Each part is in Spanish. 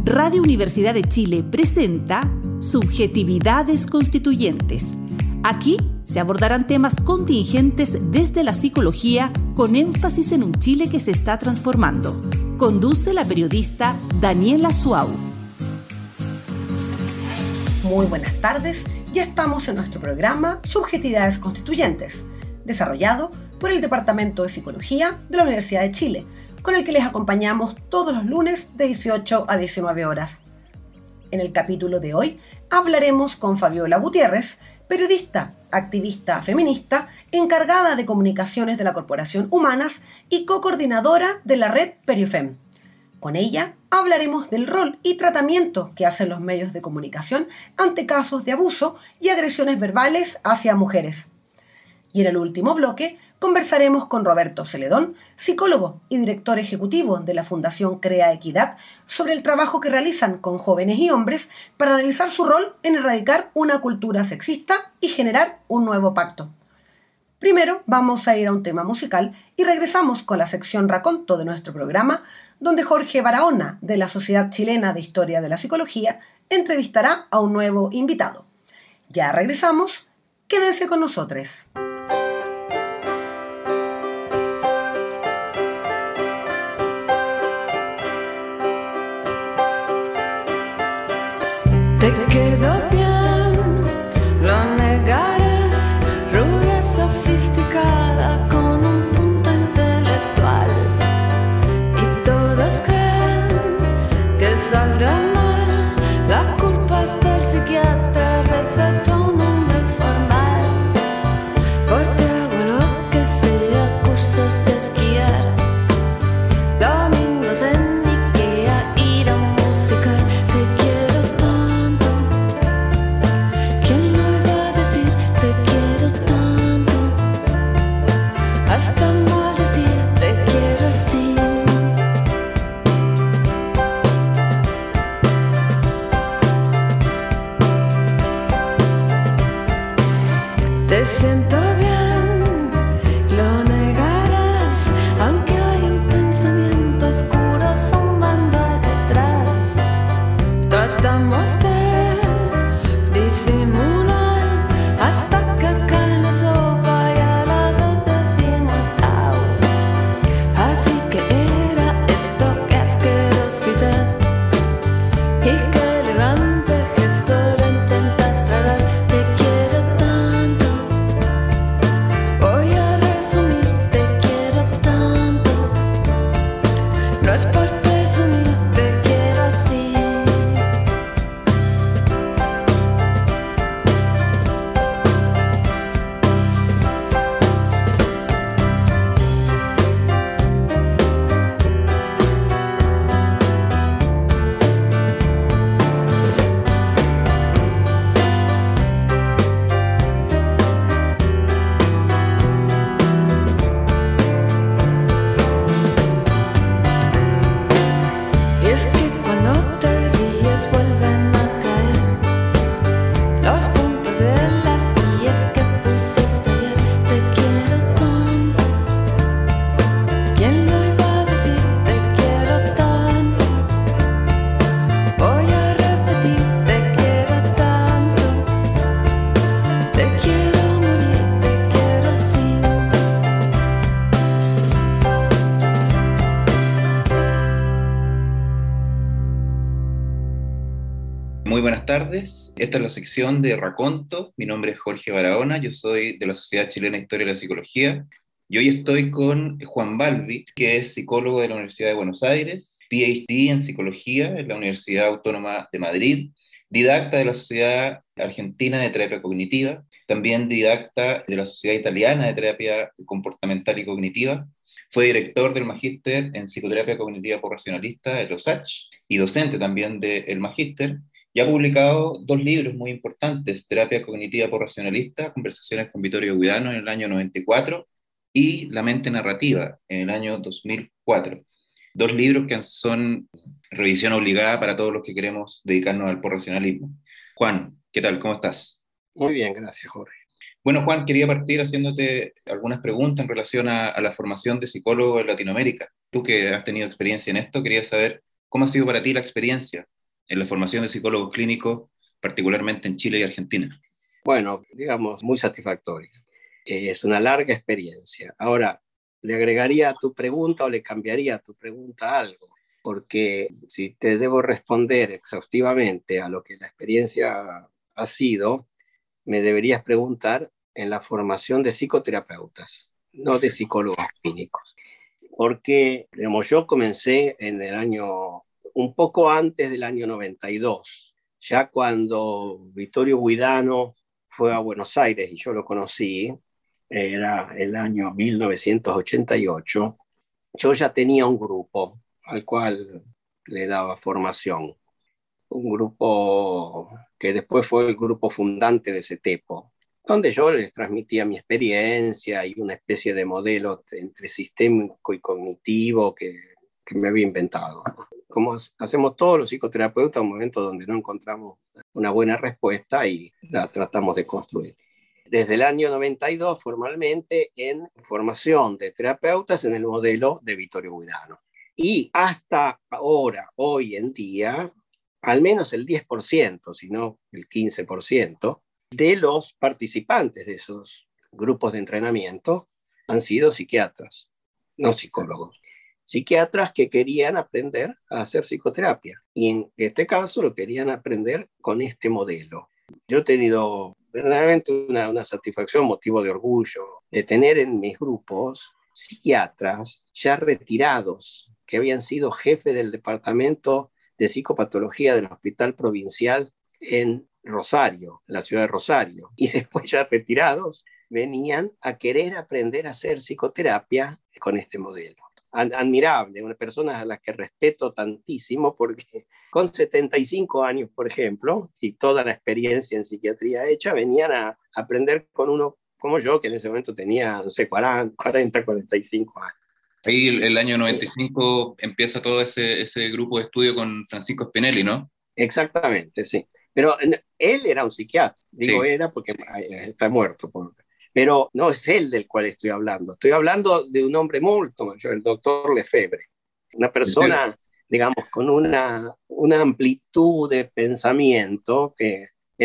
Radio Universidad de Chile presenta Subjetividades Constituyentes. Aquí se abordarán temas contingentes desde la psicología con énfasis en un Chile que se está transformando. Conduce la periodista Daniela Suau. Muy buenas tardes, ya estamos en nuestro programa Subjetividades Constituyentes, desarrollado por el Departamento de Psicología de la Universidad de Chile, con el que les acompañamos todos los lunes de 18 a 19 horas. En el capítulo de hoy hablaremos con Fabiola Gutiérrez, periodista, activista feminista, encargada de comunicaciones de la Corporación Humanas y co-coordinadora de la red Periofem. Con ella hablaremos del rol y tratamiento que hacen los medios de comunicación ante casos de abuso y agresiones verbales hacia mujeres. Y en el último bloque conversaremos con Roberto Celedón, psicólogo y director ejecutivo de la Fundación Crea Equidad, sobre el trabajo que realizan con jóvenes y hombres para analizar su rol en erradicar una cultura sexista y generar un nuevo pacto. Primero vamos a ir a un tema musical y regresamos con la sección Raconto de nuestro programa, donde Jorge Barahona, de la Sociedad Chilena de Historia de la Psicología, entrevistará a un nuevo invitado. Ya regresamos, quédense con nosotros. Te quedó bien, lo negarás, rubia sofisticada con un punto intelectual. Y todos creen que saldrá mal, la culpa es del psiquiatra, recetó un nombre formal. Porque hago lo que sea, cursos de esquiar, domingos en Ikea, ir a un musical. Te quiero tanto, ¿quién lo iba a decir? Te quiero tanto, hasta maldecir, te quiero así. Te siento bien, lo negarás, aunque hay un pensamiento oscuro zumbando ahí detrás. Tratamos de disimular hasta que cae la sopa y a la vez decimos au. Así que era esto, qué asquerosidad, y qué elegante gesto lo intentas tragar. Te quiero tanto, voy a resumir, te quiero tanto, no es por presumir, te quiero así. Y es que cuando te ríes vuelven a caer los puntos de las guías que pusiste ayer. Te quiero tanto, ¿quién lo iba a decir? Te quiero tanto, voy a repetir, te quiero tanto, te quiero morir, te quiero así. Muy buenas tardes, esta es la sección de Raconto. Mi nombre es Jorge Barahona, yo soy de la Sociedad Chilena de Historia de la Psicología y hoy estoy con Juan Balbi, que es psicólogo de la Universidad de Buenos Aires, PhD en Psicología en la Universidad Autónoma de Madrid, didacta de la Sociedad Argentina de Terapia Cognitiva, también didacta de la Sociedad Italiana de Terapia Comportamental y Cognitiva. Fue director del Magíster en Psicoterapia Cognitiva Correccionalista de los USACH y docente también del Magíster. Y ha publicado 2 libros muy importantes: Terapia Cognitiva Correccionalista, Conversaciones con Vittorio Guidano en el año 94 y La Mente Narrativa en el año 2004. 2 libros que son revisión obligada para todos los que queremos dedicarnos al correccionalismo. Juan, ¿qué tal? ¿Cómo estás? Muy bien, gracias, Jorge. Bueno, Juan, quería partir haciéndote algunas preguntas en relación a la formación de psicólogo en Latinoamérica. Tú que has tenido experiencia en esto, quería saber cómo ha sido para ti la experiencia en la formación de psicólogos clínicos, particularmente en Chile y Argentina? Bueno, digamos, muy satisfactoria. Es una larga experiencia. Ahora, ¿le agregaría a tu pregunta o le cambiaría a tu pregunta algo? Porque si te debo responder exhaustivamente a lo que la experiencia ha sido, me deberías preguntar en la formación de psicoterapeutas, no de psicólogos clínicos. Porque, digamos, yo comencé en el año, un poco antes del año 92, ya cuando Vittorio Guidano fue a Buenos Aires y yo lo conocí, era el año 1988, yo ya tenía un grupo al cual le daba formación, un grupo que después fue el grupo fundante de CETEPO, donde yo les transmitía mi experiencia y una especie de modelo entre sistémico y cognitivo que me había inventado. Como hacemos todos los psicoterapeutas, un momento donde no encontramos una buena respuesta y la tratamos de construir. Desde el año 92, formalmente, en formación de terapeutas en el modelo de Vittorio Guidano. Y hasta ahora, hoy en día, al menos el 10%, si no el 15%, de los participantes de esos grupos de entrenamiento han sido psiquiatras, no psicólogos. Psiquiatras que querían aprender a hacer psicoterapia. Y en este caso lo querían aprender con este modelo. Yo he tenido verdaderamente una satisfacción, motivo de orgullo, de tener en mis grupos psiquiatras ya retirados, que habían sido jefe del departamento de psicopatología del Hospital Provincial en Rosario, la ciudad de Rosario, y después ya retirados, venían a querer aprender a hacer psicoterapia con este modelo. Admirable, una persona a la que respeto tantísimo porque con 75 años, por ejemplo, y toda la experiencia en psiquiatría hecha, venían a aprender con uno como yo, que en ese momento tenía, no sé, 40, 45 años. Ahí el año 95 empieza todo ese grupo de estudio con Francisco Spinelli, ¿no? Exactamente, sí. Pero él era un psiquiatra, digo Sí. era porque está muerto. Pero no es él del cual estoy hablando de un hombre mucho mayor, el doctor Lefebvre, una persona, digamos, con una amplitud de pensamiento que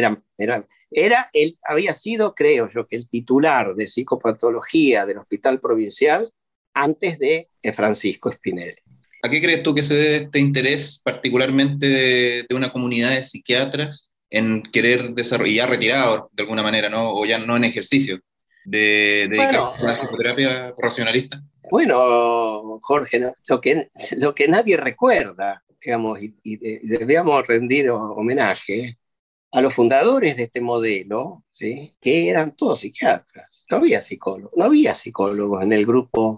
él había sido, creo yo, que el titular de psicopatología del Hospital Provincial antes de Francisco Spinelli. ¿A qué crees tú que se debe este interés particularmente de una comunidad de psiquiatras en querer desarrollar, ya retirados de alguna manera, ¿no? O ya no en ejercicio, de dedicarse a la psicoterapia racionalista? Bueno, Jorge, ¿no? lo que nadie recuerda, digamos, y debíamos rendir homenaje a los fundadores de este modelo, ¿sí? Que eran todos psiquiatras. No había psicólogos en el grupo.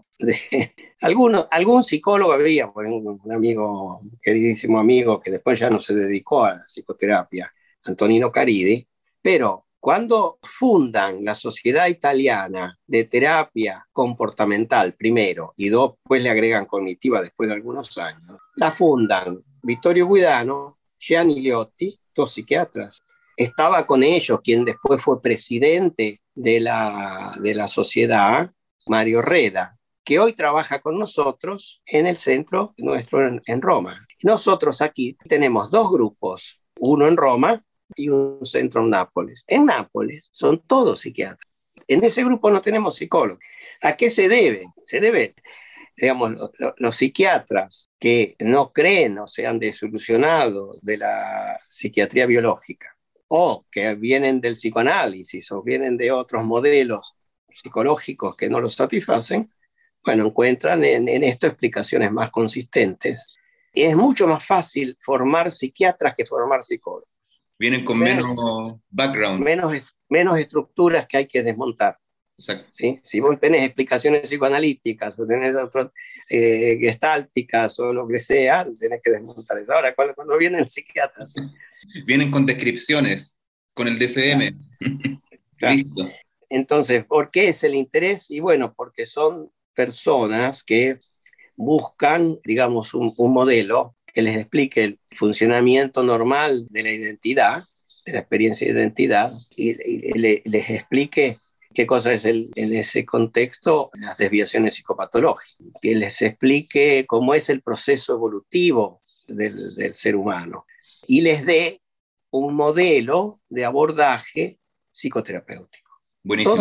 Algún psicólogo había, por ejemplo, un amigo, queridísimo amigo, que después ya no se dedicó a la psicoterapia, Antonino Caridi, pero cuando fundan la Sociedad Italiana de Terapia Comportamental primero y después le agregan cognitiva después de algunos años, la fundan Vittorio Guidano, Gianni Liotti, dos psiquiatras. Estaba con ellos quien después fue presidente de la sociedad, Mario Reda, que hoy trabaja con nosotros en el centro nuestro en Roma. Nosotros aquí tenemos dos grupos, uno en Roma y un centro en Nápoles. En Nápoles son todos psiquiatras. En ese grupo no tenemos psicólogos. ¿A qué se debe? Se debe, digamos, los psiquiatras que no creen o se han desilusionado de la psiquiatría biológica o que vienen del psicoanálisis o vienen de otros modelos psicológicos que no los satisfacen, bueno, encuentran en esto explicaciones más consistentes. Y es mucho más fácil formar psiquiatras que formar psicólogos. Vienen con menos background. Menos estructuras que hay que desmontar. Exacto. ¿Sí? Si vos tenés explicaciones psicoanalíticas o tenés otras gestálticas o lo que sea, tenés que desmontar eso. Ahora, cuando vienen el psiquiatra, ¿sí? Vienen con descripciones, con el DCM. Claro. Listo. Entonces, ¿por qué es el interés? Y bueno, porque son personas que buscan, digamos, un modelo que les explique el funcionamiento normal de la identidad, de la experiencia de identidad, y les explique qué cosa es en ese contexto las desviaciones psicopatológicas, que les explique cómo es el proceso evolutivo del ser humano. y les dé un modelo de abordaje psicoterapéutico. Buenísimo.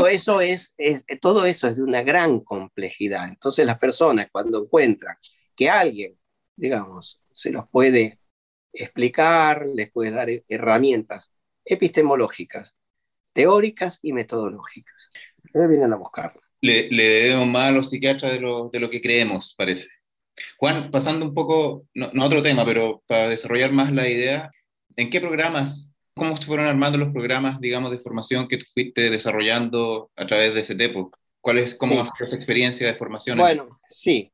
Todo eso es de una gran complejidad. Entonces las personas cuando encuentran que alguien, digamos, se los puede explicar, les puede dar herramientas epistemológicas, teóricas y metodológicas, ustedes vienen a buscarlo. Le debemos más a los psiquiatras de lo que creemos, parece. Juan, pasando un poco, no a otro tema, pero para desarrollar más la idea, ¿en qué programas, cómo se fueron armando los programas, digamos, de formación que tú fuiste desarrollando a través de CETEPO? ¿Cómo ha sido esa experiencia de formación? Bueno, sí,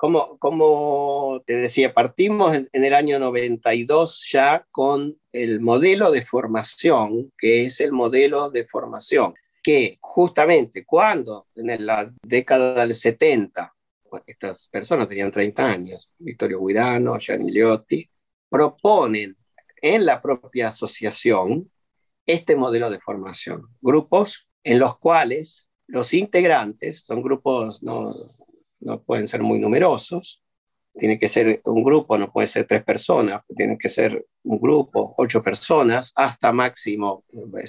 como te decía, partimos en el año 92 ya con el modelo de formación, que es el modelo de formación, que justamente cuando en la década del 70, estas personas tenían 30 años, Vittorio Guidano, Gianni Liotti, proponen en la propia asociación este modelo de formación. Grupos en los cuales los integrantes, son grupos, no pueden ser muy numerosos, tiene que ser un grupo, no puede ser 3 personas, tiene que ser un grupo, 8 personas, hasta máximo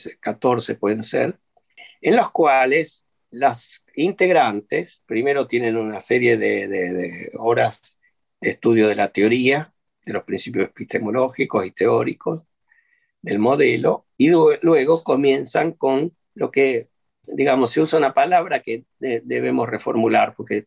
14 pueden ser, en los cuales las integrantes primero tienen una serie de horas de estudio de la teoría, de los principios epistemológicos y teóricos del modelo, y luego comienzan con lo que, digamos, se usa una palabra que debemos reformular porque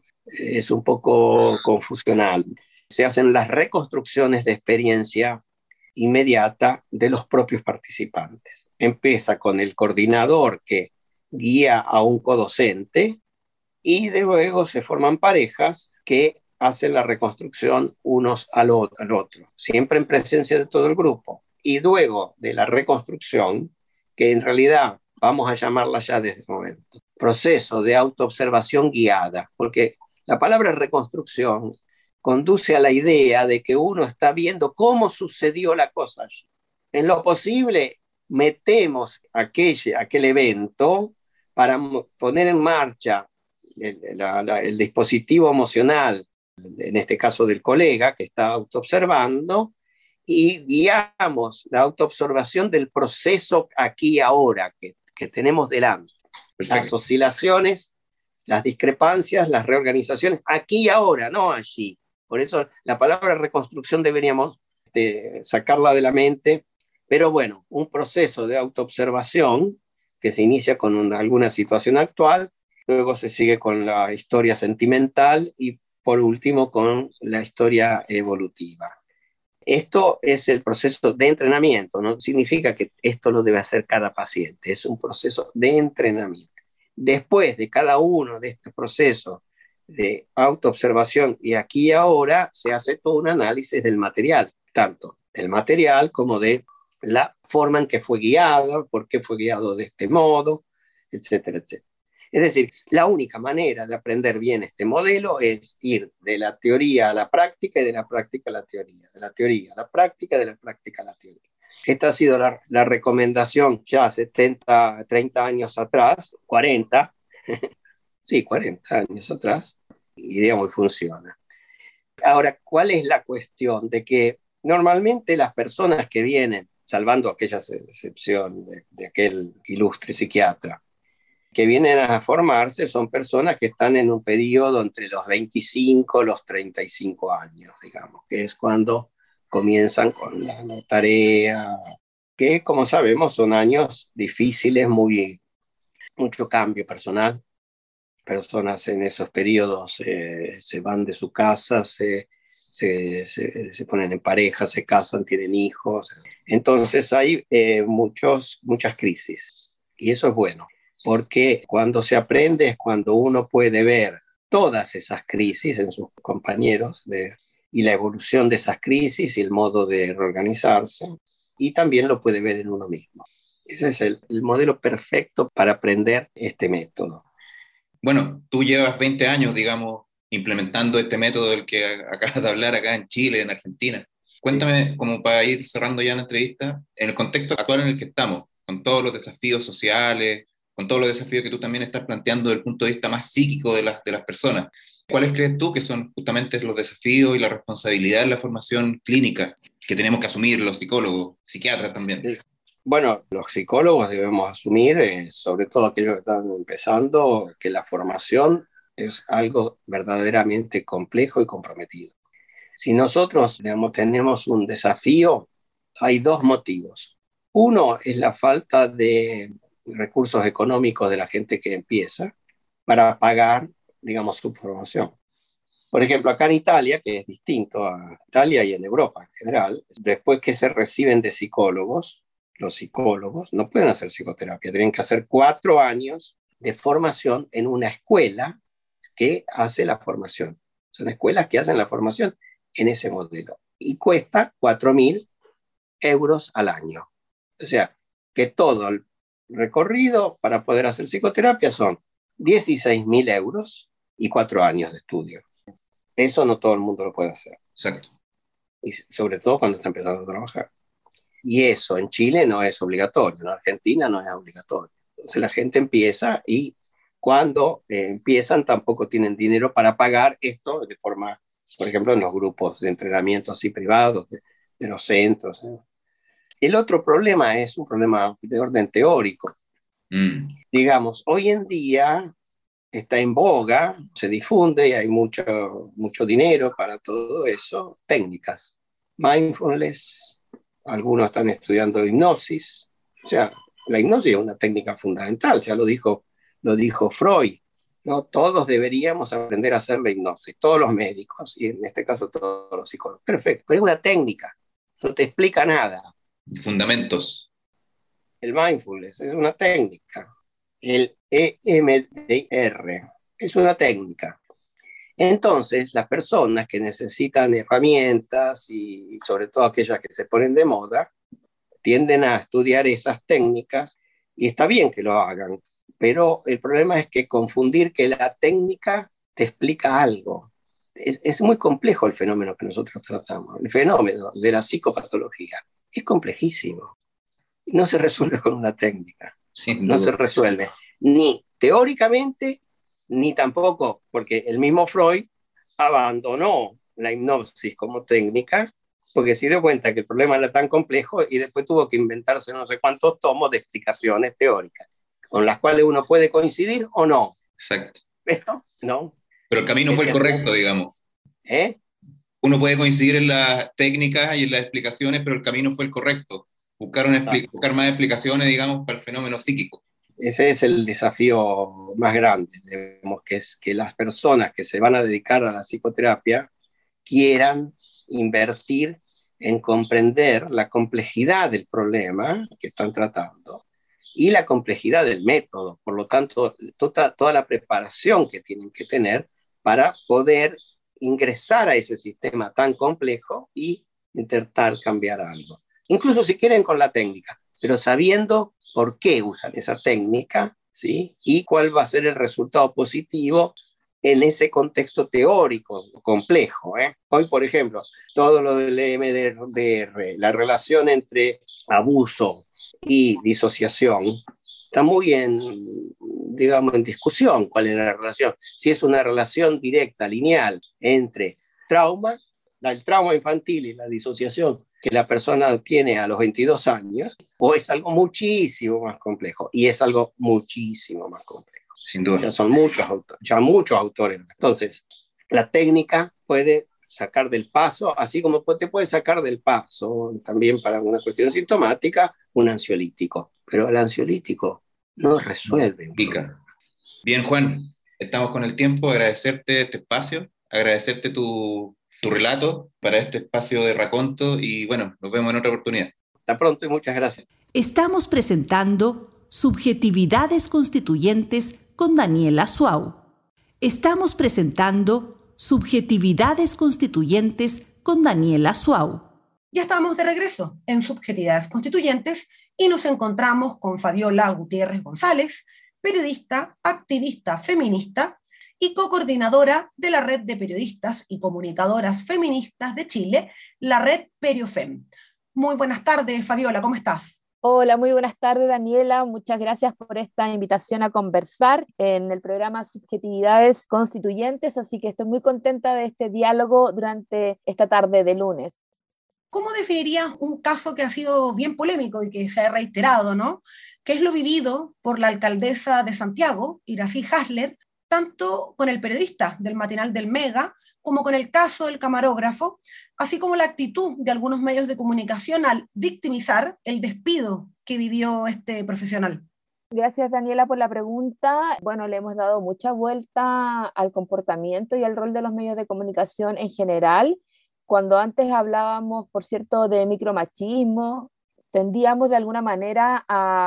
es un poco confusional. Se hacen las reconstrucciones de experiencia inmediata de los propios participantes. Empieza con el coordinador que guía a un codocente y de luego se forman parejas que hacen la reconstrucción unos al otro, siempre en presencia de todo el grupo. Y luego de la reconstrucción, que en realidad vamos a llamarla ya desde el momento, proceso de autoobservación guiada, porque la palabra reconstrucción conduce a la idea de que uno está viendo cómo sucedió la cosa allí. En lo posible, metemos aquel evento para poner en marcha el dispositivo emocional, en este caso del colega que está autoobservando, y guiamos la autoobservación del proceso aquí y ahora que tenemos delante. Perfecto. Las oscilaciones, las discrepancias, las reorganizaciones, aquí y ahora, no allí. Por eso la palabra reconstrucción deberíamos sacarla de la mente, pero bueno, un proceso de autoobservación que se inicia con alguna situación actual, luego se sigue con la historia sentimental y por último con la historia evolutiva. Esto es el proceso de entrenamiento, no significa que esto lo debe hacer cada paciente, es un proceso de entrenamiento. Después de cada uno de estos procesos de autoobservación y aquí y ahora, se hace todo un análisis del material, tanto del material como de la forma en que fue guiado, por qué fue guiado de este modo, etcétera, etcétera. Es decir, la única manera de aprender bien este modelo es ir de la teoría a la práctica y de la práctica a la teoría, de la teoría a la práctica, de la práctica a la teoría. Esta ha sido la recomendación ya hace 30 años atrás, 40, sí, 40 años atrás, y digamos, funciona. Ahora, ¿cuál es la cuestión? De que normalmente las personas que vienen, salvando aquella excepción de aquel ilustre psiquiatra, que vienen a formarse son personas que están en un periodo entre los 25 y los 35 años, digamos, que es cuando comienzan con la tarea, que como sabemos son años difíciles, mucho cambio personal. Personas en esos periodos se van de su casa, se ponen en pareja, se casan, tienen hijos. Entonces hay muchas crisis y eso es bueno. Porque cuando se aprende es cuando uno puede ver todas esas crisis en sus compañeros y la evolución de esas crisis y el modo de reorganizarse, y también lo puede ver en uno mismo. Ese es el modelo perfecto para aprender este método. Bueno, tú llevas 20 años, digamos, implementando este método del que acabas de hablar acá en Chile, en Argentina. Cuéntame, como para ir cerrando ya la entrevista, en el contexto actual en el que estamos, con todos los desafíos sociales, con todos los desafíos que tú también estás planteando desde el punto de vista más psíquico de las personas. ¿Cuáles crees tú que son justamente los desafíos y la responsabilidad en la formación clínica? que tenemos que asumir los psicólogos, psiquiatras también. Sí. Bueno, los psicólogos debemos asumir, sobre todo aquellos que están empezando, que la formación es algo verdaderamente complejo y comprometido. Si nosotros, digamos, tenemos un desafío, hay dos motivos. Uno es la falta de recursos económicos de la gente que empieza para pagar, digamos, su formación. Por ejemplo, acá en Italia, que es distinto a Italia y en Europa en general, después que se reciben de psicólogos, los psicólogos no pueden hacer psicoterapia, tienen que hacer 4 años de formación en una escuela que hace la formación. Son escuelas que hacen la formación en ese modelo. Y cuesta 4.000 euros al año. O sea, que todo el recorrido para poder hacer psicoterapia son 16.000 euros y 4 años de estudio. Eso no todo el mundo lo puede hacer. Exacto. Y sobre todo cuando está empezando a trabajar. Y eso en Chile no es obligatorio, en Argentina no es obligatorio. Entonces la gente empieza y cuando empiezan tampoco tienen dinero para pagar esto de forma, por ejemplo, en los grupos de entrenamiento así privados, de los centros. El otro problema es un problema de orden teórico. Digamos, hoy en día está en boga, se difunde y hay mucho dinero para todo eso, técnicas. Mindfulness, algunos están estudiando hipnosis. O sea, la hipnosis es una técnica fundamental, ya lo dijo Freud. ¿No? Todos deberíamos aprender a hacer la hipnosis, todos los médicos, y en este caso todos los psicólogos. Perfecto, pero es una técnica, no te explica nada. Fundamentos. El mindfulness es una técnica. El EMDR es una técnica. Entonces, las personas que necesitan herramientas y sobre todo aquellas que se ponen de moda, tienden a estudiar esas técnicas y está bien que lo hagan, pero el problema es que confundir que la técnica te explica algo. Es muy complejo el fenómeno que nosotros tratamos. El fenómeno de la psicopatología es complejísimo. No se resuelve con una técnica. No se resuelve ni teóricamente, ni tampoco, porque el mismo Freud abandonó la hipnosis como técnica, porque se dio cuenta que el problema era tan complejo y después tuvo que inventarse no sé cuántos tomos de explicaciones teóricas, con las cuales uno puede coincidir o no. Exacto. Pero, no. Pero el camino fue el correcto, digamos. Uno puede coincidir en las técnicas y en las explicaciones, pero el camino fue el correcto. Buscar más explicaciones, digamos, para el fenómeno psíquico. Ese es el desafío más grande, digamos, que es que las personas que se van a dedicar a la psicoterapia quieran invertir en comprender la complejidad del problema que están tratando y la complejidad del método. Por lo tanto, toda la preparación que tienen que tener para poder ingresar a ese sistema tan complejo y intentar cambiar algo. Incluso si quieren con la técnica, pero sabiendo por qué usan esa técnica, ¿sí? Y cuál va a ser el resultado positivo en ese contexto teórico complejo. Hoy, por ejemplo, todo lo del EMDR, la relación entre abuso y disociación, está muy digamos, en discusión cuál es la relación. Si es una relación directa, lineal, entre el trauma infantil y la disociación que la persona tiene a los 22 años, o es algo muchísimo más complejo, y es algo muchísimo más complejo. Sin duda. Ya son muchos autores. Entonces, la técnica puede sacar del paso, así como te puede sacar del paso, también para una cuestión sintomática, un ansiolítico. Pero el ansiolítico no resuelve. Bien, Juan, estamos con el tiempo. Agradecerte este espacio, agradecerte tu relato para este espacio de Raconto y bueno, nos vemos en otra oportunidad. Hasta pronto y muchas gracias. Estamos presentando Subjetividades Constituyentes con Daniela Suau. Estamos presentando Subjetividades Constituyentes con Daniela Suau. Ya estamos de regreso en Subjetividades Constituyentes y nos encontramos con Fabiola Gutiérrez González, periodista, activista feminista y co-coordinadora de la Red de Periodistas y Comunicadoras Feministas de Chile, la Red Periofem. Muy buenas tardes, Fabiola, ¿cómo estás? Hola, muy buenas tardes, Daniela. Muchas gracias por esta invitación a conversar en el programa Subjetividades Constituyentes, así que estoy muy contenta de este diálogo durante esta tarde de lunes. ¿Cómo definirías un caso que ha sido bien polémico y que se ha reiterado, ¿no? Que es lo vivido por la alcaldesa de Santiago, Iracy Hasler, tanto con el periodista del matinal del Mega, como con el caso del camarógrafo, así como la actitud de algunos medios de comunicación al victimizar el despido que vivió este profesional? Gracias, Daniela, por la pregunta. Bueno, le hemos dado mucha vuelta al comportamiento y al rol de los medios de comunicación en general. Cuando antes hablábamos, por cierto, de micromachismo, tendíamos de alguna manera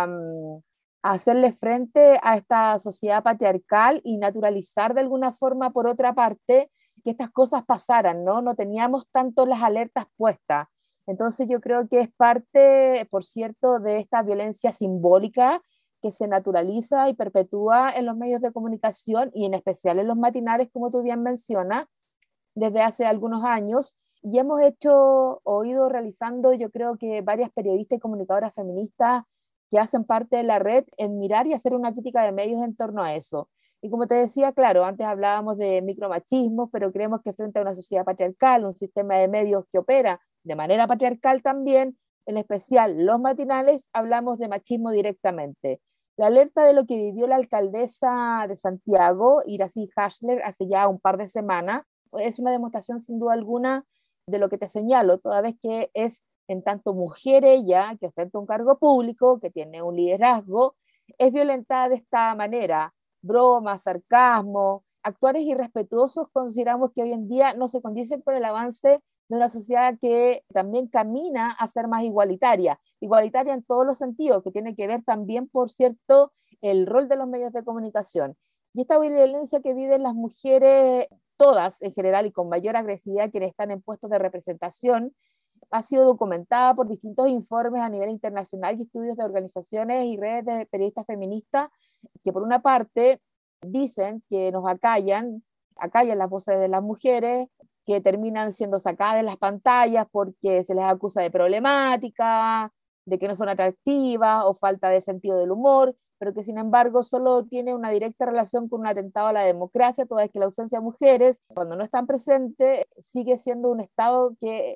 a hacerle frente a esta sociedad patriarcal y naturalizar de alguna forma, por otra parte, que estas cosas pasaran, ¿no? No teníamos tanto las alertas puestas. Entonces yo creo que es parte, por cierto, de esta violencia simbólica que se naturaliza y perpetúa en los medios de comunicación y en especial en los matinales, como tú bien mencionas, desde hace algunos años. Y hemos hecho o ido realizando, yo creo que varias periodistas y comunicadoras feministas que hacen parte de la red en mirar y hacer una crítica de medios en torno a eso. Y como te decía, claro, antes hablábamos de micromachismo, pero creemos que frente a una sociedad patriarcal, un sistema de medios que opera de manera patriarcal también, en especial los matinales, hablamos de machismo directamente. La alerta de lo que vivió la alcaldesa de Santiago, Iracy Hasler, hace ya un par de semanas, es una demostración sin duda alguna de lo que te señalo, toda vez que es en tanto mujer ella, que ostenta un cargo público, que tiene un liderazgo, es violentada de esta manera. Bromas, sarcasmo, actuales irrespetuosos consideramos que hoy en día no se condicen con el avance de una sociedad que también camina a ser más igualitaria en todos los sentidos, que tiene que ver también, por cierto, el rol de los medios de comunicación. Y esta violencia que viven las mujeres, todas en general y con mayor agresividad quienes están en puestos de representación, ha sido documentada por distintos informes a nivel internacional y estudios de organizaciones y redes de periodistas feministas que por una parte dicen que nos acallan las voces de las mujeres, que terminan siendo sacadas de las pantallas porque se les acusa de problemática, de que no son atractivas o falta de sentido del humor, pero que sin embargo solo tiene una directa relación con un atentado a la democracia, toda vez que la ausencia de mujeres, cuando no están presentes, sigue siendo un Estado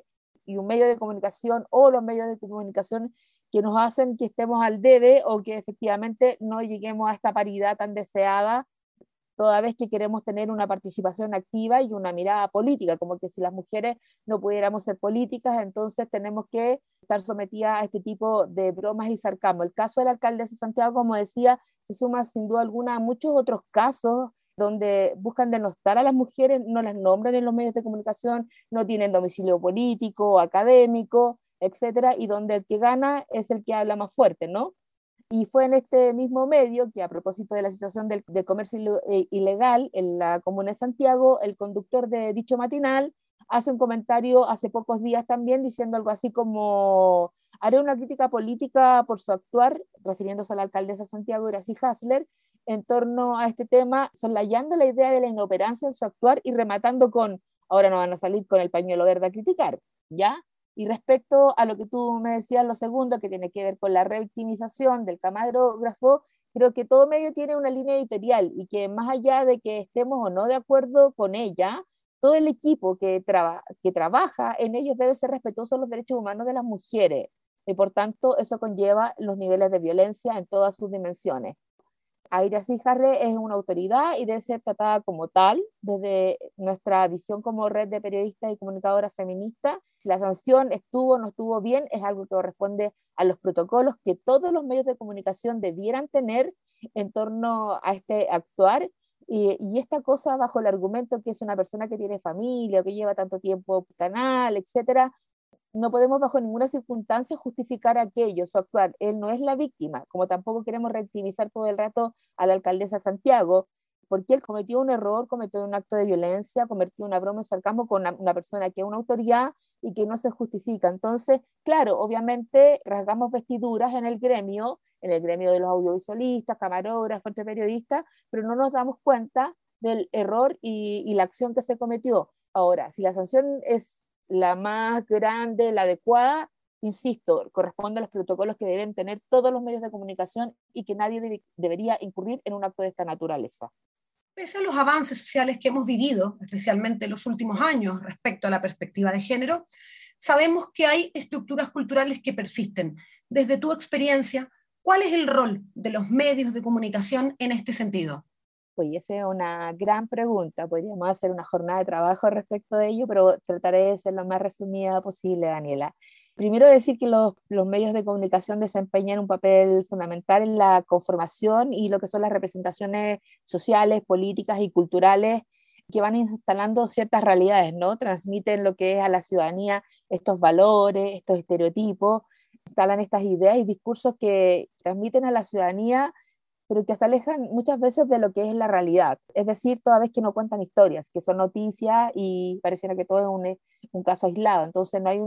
y un medio de comunicación o los medios de comunicación que nos hacen que estemos al debe o que efectivamente no lleguemos a esta paridad tan deseada, toda vez que queremos tener una participación activa y una mirada política, como que si las mujeres no pudiéramos ser políticas, entonces tenemos que estar sometidas a este tipo de bromas y sarcasmo. El caso del alcalde de Santiago, como decía, se suma sin duda alguna a muchos otros casos donde buscan denostar a las mujeres, no las nombran en los medios de comunicación, no tienen domicilio político, académico, etcétera, y donde el que gana es el que habla más fuerte, ¿no? Y fue en este mismo medio que, a propósito de la situación del comercio ilegal en la comuna de Santiago, el conductor de dicho matinal hace un comentario hace pocos días también diciendo algo así como: haré una crítica política por su actuar, refiriéndose a la alcaldesa de Santiago, Iracy Hasler, en torno a este tema, soslayando la idea de la inoperancia en su actuar y rematando con: ahora no van a salir con el pañuelo verde a criticar, ¿ya? Y respecto a lo que tú me decías, lo segundo, que tiene que ver con la revictimización del camarógrafo, creo que todo medio tiene una línea editorial y que más allá de que estemos o no de acuerdo con ella, todo el equipo que trabaja en ellos debe ser respetuoso de los derechos humanos de las mujeres y por tanto eso conlleva los niveles de violencia en todas sus dimensiones. Iracy Hasler es una autoridad y debe ser tratada como tal desde nuestra visión como red de periodistas y comunicadoras feministas. Si la sanción estuvo o no estuvo bien, es algo que corresponde a los protocolos que todos los medios de comunicación debieran tener en torno a este actuar. Y esta cosa bajo el argumento que es una persona que tiene familia o que lleva tanto tiempo canal, etcétera, no podemos bajo ninguna circunstancia justificar aquello, su actuar. Él no es la víctima, como tampoco queremos revictimizar todo el rato a la alcaldesa Santiago, porque él cometió un error, cometió un acto de violencia, cometió una broma de sarcasmo con una persona que es una autoridad y que no se justifica. Entonces, claro, obviamente rasgamos vestiduras en el gremio de los audiovisualistas, camarógrafos, entre periodistas, pero no nos damos cuenta del error y la acción que se cometió. Ahora, si la sanción es la más grande, la adecuada, insisto, corresponde a los protocolos que deben tener todos los medios de comunicación y que nadie debería incurrir en un acto de esta naturaleza. Pese a los avances sociales que hemos vivido, especialmente en los últimos años respecto a la perspectiva de género, sabemos que hay estructuras culturales que persisten. Desde tu experiencia, ¿cuál es el rol de los medios de comunicación en este sentido? Pues esa es una gran pregunta. Podríamos hacer una jornada de trabajo respecto de ello, pero trataré de ser lo más resumida posible, Daniela. Primero decir que los medios de comunicación desempeñan un papel fundamental en la conformación y lo que son las representaciones sociales, políticas y culturales que van instalando ciertas realidades, ¿no? Transmiten lo que es a la ciudadanía estos valores, estos estereotipos, instalan estas ideas y discursos que transmiten a la ciudadanía pero que se alejan muchas veces de lo que es la realidad. Es decir, toda vez que no cuentan historias, que son noticias y pareciera que todo es un caso aislado. Entonces no hay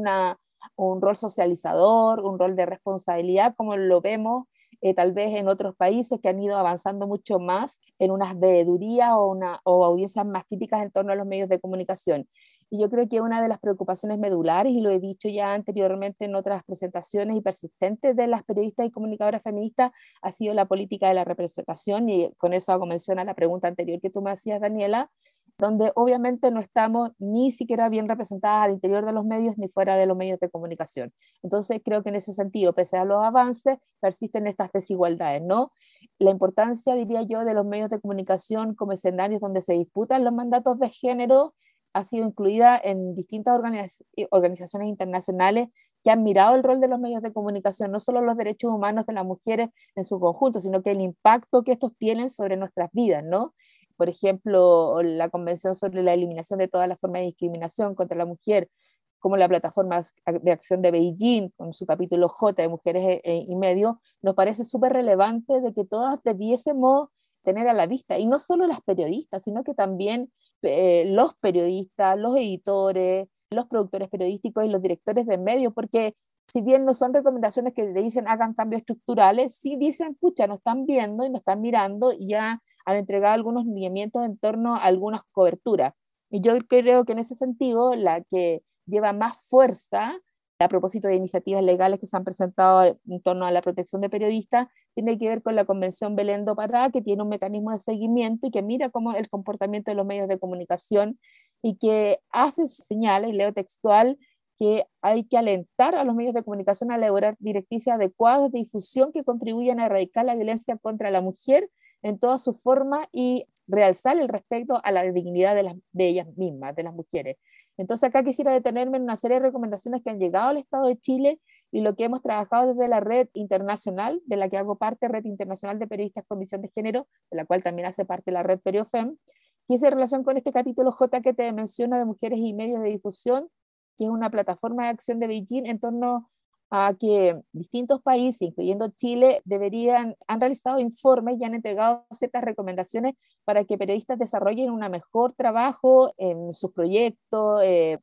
un rol socializador, un rol de responsabilidad como lo vemos tal vez en otros países que han ido avanzando mucho más en unas veedurías o audiencias más críticas en torno a los medios de comunicación. Y yo creo que una de las preocupaciones medulares, y lo he dicho ya anteriormente en otras presentaciones y persistentes de las periodistas y comunicadoras feministas, ha sido la política de la representación, y con eso hago mención a la pregunta anterior que tú me hacías, Daniela, donde obviamente no estamos ni siquiera bien representadas al interior de los medios ni fuera de los medios de comunicación. Entonces creo que en ese sentido, pese a los avances, persisten estas desigualdades, ¿no? La importancia, diría yo, de los medios de comunicación como escenarios donde se disputan los mandatos de género ha sido incluida en distintas organizaciones internacionales que han mirado el rol de los medios de comunicación, no solo los derechos humanos de las mujeres en su conjunto, sino que el impacto que estos tienen sobre nuestras vidas, ¿no? Por ejemplo, la Convención sobre la Eliminación de todas las formas de discriminación contra la mujer, como la Plataforma de Acción de Beijing, con su capítulo J de Mujeres y Medio, nos parece súper relevante de que todas debiésemos tener a la vista, y no solo las periodistas, sino que también los periodistas, los editores, los productores periodísticos y los directores de medios, porque si bien no son recomendaciones que le dicen hagan cambios estructurales, sí dicen, pucha, nos están viendo y nos están mirando y ya han entregado algunos lineamientos en torno a algunas coberturas. Y yo creo que en ese sentido, la que lleva más fuerza a propósito de iniciativas legales que se han presentado en torno a la protección de periodistas, tiene que ver con la Convención Belén do Pará, que tiene un mecanismo de seguimiento y que mira cómo el comportamiento de los medios de comunicación y que hace señales, leo textual, que hay que alentar a los medios de comunicación a elaborar directrices adecuadas de difusión que contribuyan a erradicar la violencia contra la mujer en toda su forma y realzar el respeto a la dignidad de ellas mismas, de las mujeres. Entonces acá quisiera detenerme en una serie de recomendaciones que han llegado al Estado de Chile y lo que hemos trabajado desde la red internacional, de la que hago parte, Red Internacional de Periodistas con Visión de Género, de la cual también hace parte la red Periofem, y es en relación con este capítulo J que te menciono de mujeres y medios de difusión, que es una plataforma de acción de Beijing en torno a que distintos países, incluyendo Chile, han realizado informes y han entregado ciertas recomendaciones para que periodistas desarrollen un mejor trabajo en sus proyectos,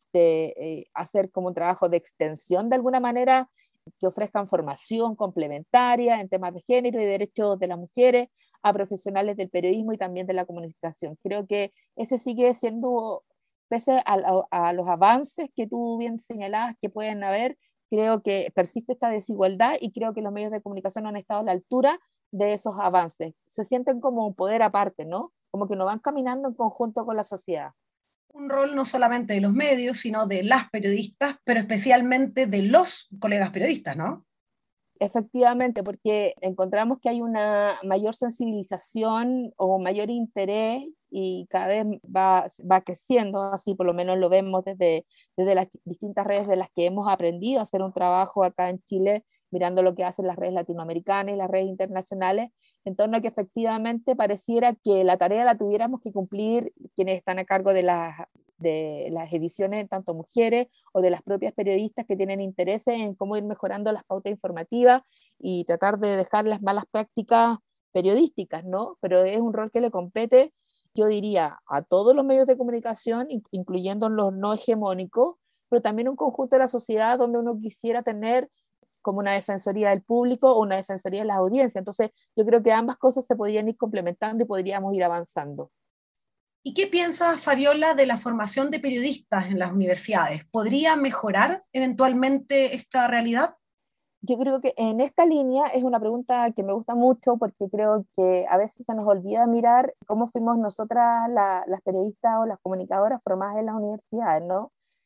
hacer como un trabajo de extensión de alguna manera, que ofrezcan formación complementaria en temas de género y derechos de las mujeres a profesionales del periodismo y también de la comunicación. Creo que ese sigue siendo, pese a los avances que tú bien señalabas que pueden haber, creo que persiste esta desigualdad y creo que los medios de comunicación no han estado a la altura de esos avances. Se sienten como un poder aparte, ¿no? Como que no van caminando en conjunto con la sociedad. Un rol no solamente de los medios, sino de las periodistas, pero especialmente de los colegas periodistas, ¿no? Efectivamente, porque encontramos que hay una mayor sensibilización o mayor interés y cada vez va creciendo, así por lo menos lo vemos desde las distintas redes de las que hemos aprendido a hacer un trabajo acá en Chile, mirando lo que hacen las redes latinoamericanas y las redes internacionales, en torno a que efectivamente pareciera que la tarea la tuviéramos que cumplir quienes están a cargo de las ediciones, tanto mujeres o de las propias periodistas que tienen interés en cómo ir mejorando las pautas informativas y tratar de dejar las malas prácticas periodísticas, ¿no? Pero es un rol que le compete, yo diría, a todos los medios de comunicación, incluyendo los no hegemónicos, pero también un conjunto de la sociedad donde uno quisiera tener como una defensoría del público o una defensoría de las audiencias. Entonces, yo creo que ambas cosas se podrían ir complementando y podríamos ir avanzando. ¿Y qué piensas, Fabiola, de la formación de periodistas en las universidades? ¿Podría mejorar eventualmente esta realidad? Yo creo que en esta línea es una pregunta que me gusta mucho porque creo que a veces se nos olvida mirar cómo fuimos nosotras las periodistas o las comunicadoras formadas en las universidades, ¿no?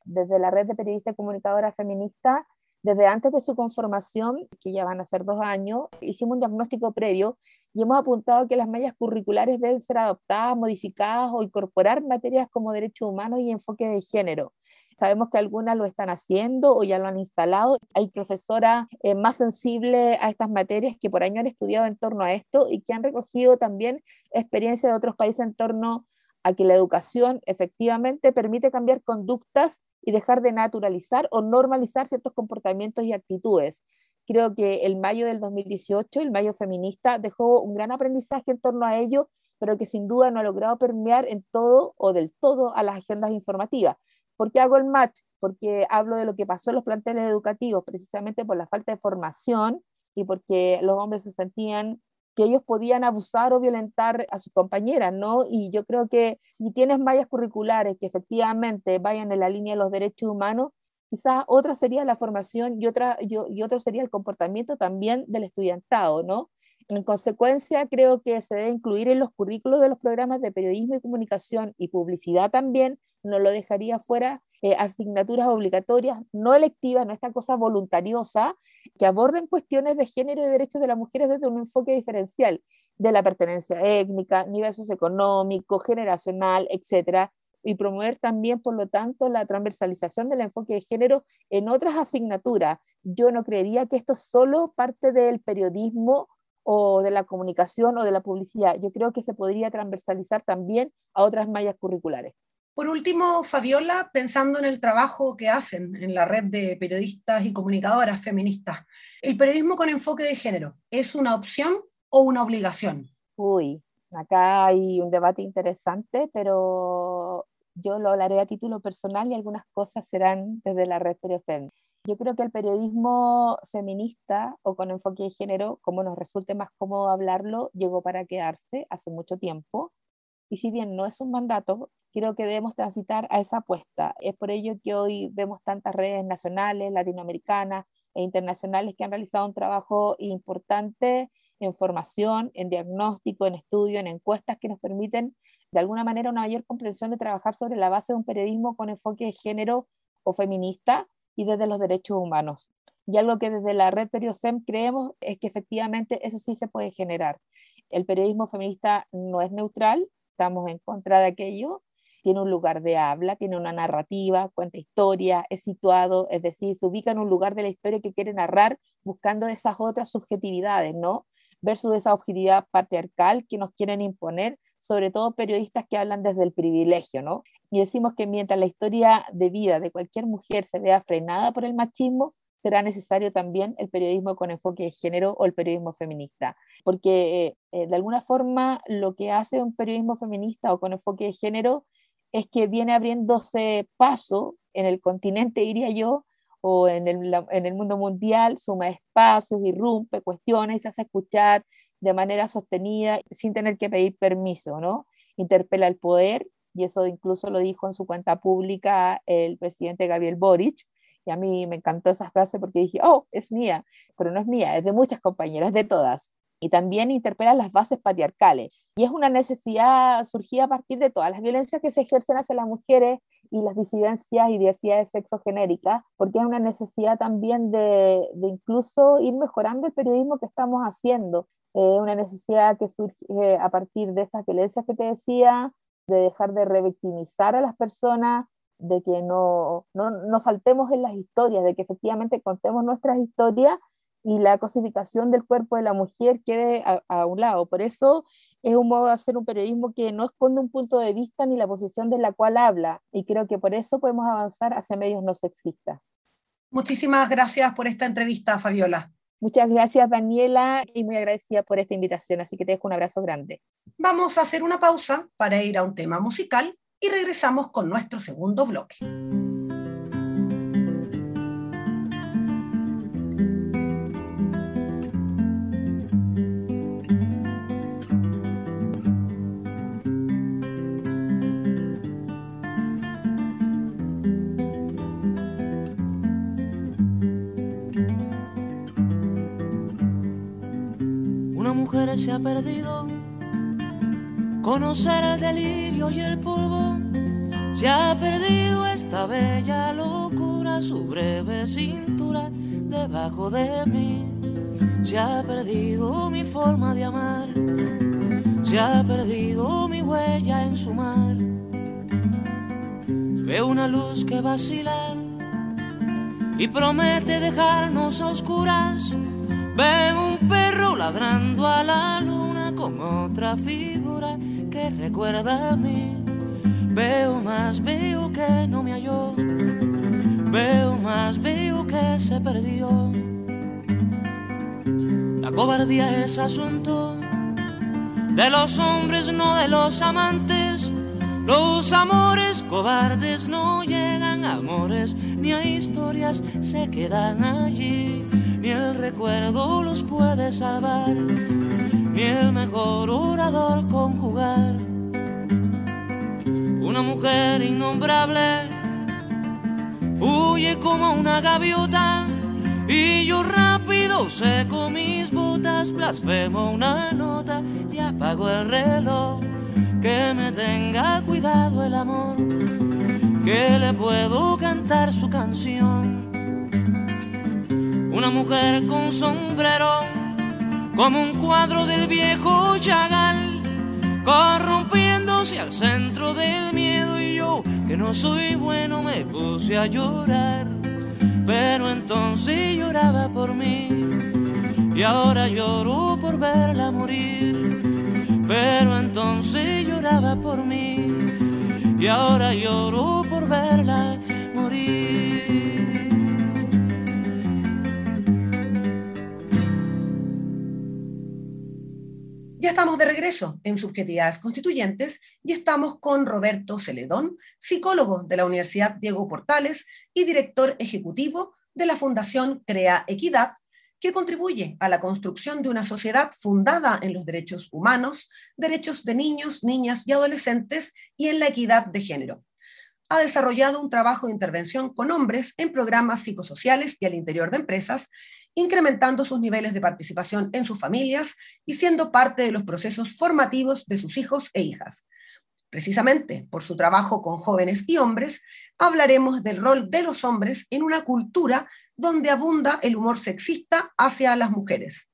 desde la Red de Periodistas y Comunicadoras Feministas, desde antes de su conformación, que ya van a ser 2 años, hicimos un diagnóstico previo y hemos apuntado que las mallas curriculares deben ser adoptadas, modificadas o incorporar materias como derechos humanos y enfoque de género. Sabemos que algunas lo están haciendo o ya lo han instalado. Hay profesoras más sensibles a estas materias que por años han estudiado en torno a esto y que han recogido también experiencia de otros países en torno a que la educación efectivamente permite cambiar conductas y dejar de naturalizar o normalizar ciertos comportamientos y actitudes. Creo que el mayo del 2018, el mayo feminista, dejó un gran aprendizaje en torno a ello, pero que sin duda no ha logrado permear en todo o del todo a las agendas informativas. ¿Por qué hago el match? Porque hablo de lo que pasó en los planteles educativos, precisamente por la falta de formación y porque los hombres se sentían que ellos podían abusar o violentar a sus compañeras, ¿no? Y yo creo que si tienes mallas curriculares que efectivamente vayan en la línea de los derechos humanos, quizás otra sería la formación y otro sería el comportamiento también del estudiantado, ¿no? En consecuencia, creo que se debe incluir en los currículos de los programas de periodismo y comunicación y publicidad también, no lo dejaría fuera, asignaturas obligatorias, no electivas, no esta cosa voluntariosa, que aborden cuestiones de género y derechos de las mujeres desde un enfoque diferencial de la pertenencia étnica, nivel socioeconómico, generacional, etcétera, y promover también, por lo tanto, la transversalización del enfoque de género en otras asignaturas. Yo no creería que esto es solo parte del periodismo o de la comunicación o de la publicidad. Yo creo que se podría transversalizar también a otras mallas curriculares. Por último, Fabiola, pensando en el trabajo que hacen en la Red de Periodistas y Comunicadoras Feministas, ¿el periodismo con enfoque de género es una opción o una obligación? Uy, acá hay un debate interesante, pero yo lo hablaré a título personal y algunas cosas serán desde la Red Periofem. Yo creo que el periodismo feminista o con enfoque de género, como nos resulte más cómodo hablarlo, llegó para quedarse hace mucho tiempo. Y si bien no es un mandato, creo que debemos transitar a esa apuesta. Es por ello que hoy vemos tantas redes nacionales, latinoamericanas e internacionales que han realizado un trabajo importante en formación, en diagnóstico, en estudio, en encuestas que nos permiten de alguna manera una mayor comprensión de trabajar sobre la base de un periodismo con enfoque de género o feminista y desde los derechos humanos. Y algo que desde la Red Periofem creemos es que efectivamente eso sí se puede generar. El periodismo feminista no es neutral, estamos en contra de aquello, tiene un lugar de habla, tiene una narrativa, cuenta historia, es situado, es decir, se ubica en un lugar de la historia que quiere narrar buscando esas otras subjetividades, ¿no? Versus esa objetividad patriarcal que nos quieren imponer, sobre todo periodistas que hablan desde el privilegio, ¿no? Y decimos que mientras la historia de vida de cualquier mujer se vea frenada por el machismo, será necesario también el periodismo con enfoque de género o el periodismo feminista, porque de alguna forma lo que hace un periodismo feminista o con enfoque de género es que viene abriéndose paso en el continente, diría yo, o en el mundo mundial, suma espacios, irrumpe, cuestiona y se hace escuchar de manera sostenida sin tener que pedir permiso, ¿no? Interpela el poder, y eso incluso lo dijo en su cuenta pública el presidente Gabriel Boric, y a mí me encantó esa frase porque dije, oh, es mía, pero no es mía, es de muchas compañeras, de todas. Y también interpela las bases patriarcales. Y es una necesidad surgida a partir de todas las violencias que se ejercen hacia las mujeres y las disidencias y diversidades sexogenéricas, porque es una necesidad también de incluso ir mejorando el periodismo que estamos haciendo. Una necesidad que surge a partir de esas violencias que te decía, de dejar de revictimizar a las personas, de que no faltemos en las historias, de que efectivamente contemos nuestras historias y la cosificación del cuerpo de la mujer quede a un lado. Por eso es un modo de hacer un periodismo que no esconde un punto de vista ni la posición de la cual habla, y creo que por eso podemos avanzar hacia medios no sexistas. Muchísimas gracias por esta entrevista, Fabiola. Muchas gracias, Daniela, y muy agradecida por esta invitación, así que te dejo un abrazo grande. Vamos a hacer una pausa para ir a un tema musical y regresamos con nuestro segundo bloque. Una mujer se ha perdido, conocer el delirio y el polvo, se ha perdido esta esta bella locura, su breve cintura debajo de mí. Se ha perdido mi forma de amar, se ha perdido mi huella en su mar. Veo una luz que vacila y promete dejarnos a oscuras. Veo un perro ladrando a la luna con otra figura que recuerda a mí. Veo más, veo que no me halló, veo más, veo que se perdió. La cobardía es asunto de los hombres, no de los amantes. Los amores cobardes no llegan a amores, ni a historias se quedan allí. Ni el recuerdo los puede salvar, ni el mejor orador conjugar. Una mujer innombrable huye como una gaviota, y yo rápido seco mis botas, blasfemo una nota y apago el reloj. Que me tenga cuidado el amor, que le puedo cantar su canción. Una mujer con sombrero, como un cuadro del viejo Chagall, corrompiéndose al centro del miedo, y yo, que no soy bueno, me puse a llorar. Pero entonces lloraba por mí, y ahora lloro por verla morir. Pero entonces lloraba por mí, y ahora lloro por verla morir. Ya estamos de regreso en Subjetividades Constituyentes y estamos con Roberto Celedón, psicólogo de la Universidad Diego Portales y director ejecutivo de la Fundación Crea Equidad, que contribuye a la construcción de una sociedad fundada en los derechos humanos, derechos de niños, niñas y adolescentes y en la equidad de género. Ha desarrollado un trabajo de intervención con hombres en programas psicosociales y al interior de empresas, incrementando sus niveles de participación en sus familias y siendo parte de los procesos formativos de sus hijos e hijas. Precisamente por su trabajo con jóvenes y hombres, hablaremos del rol de los hombres en una cultura donde abunda el humor sexista hacia las mujeres.